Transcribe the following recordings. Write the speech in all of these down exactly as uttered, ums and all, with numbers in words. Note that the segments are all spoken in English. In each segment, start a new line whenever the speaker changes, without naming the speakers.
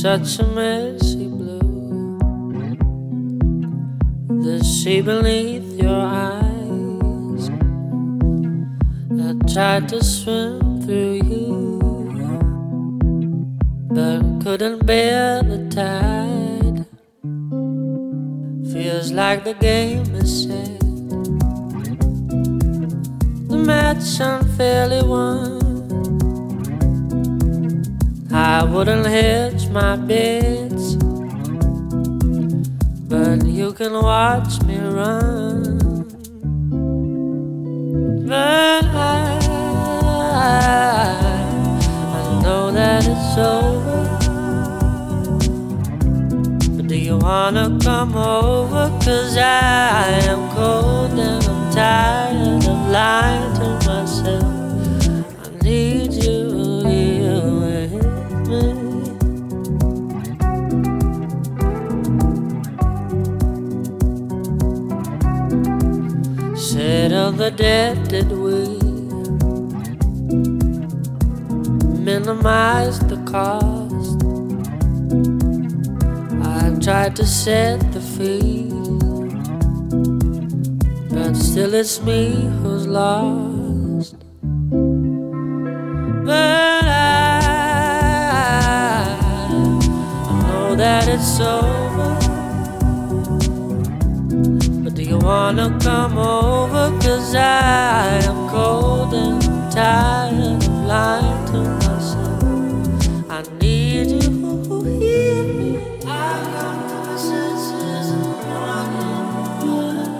such a messy blue. The sea beneath your eyes. I tried to swim through you, but couldn't bear the tide. Feels like the game is set, the match unfairly won. I wouldn't hedge my bets, but you can watch me run. But I, I know that it's over. But do you wanna come over? 'Cause I am cold and I'm tired of lying to myself. I need you here with me. Settle the debt that we minimize the cost. I tried to set the fee, but still it's me who's lost. But I, I know that it's over. But do you wanna come over? 'Cause I am cold and tired of lying to myself. I need you here. I come to my senses in the morning, but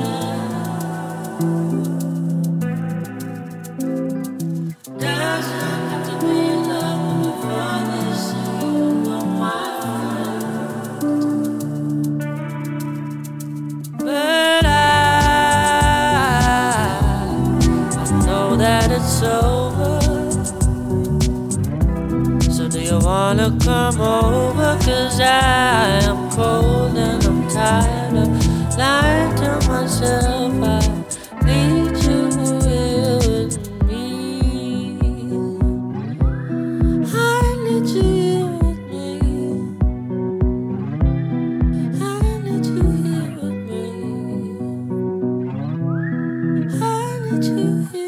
doesn't have to be love before they say you are my friend. But I, I know that it's over. So do you wanna come over? 'Cause I am cold and I'm tired of lying to myself. I need you here with me. I need you here with me. I need you here with me. I need you here.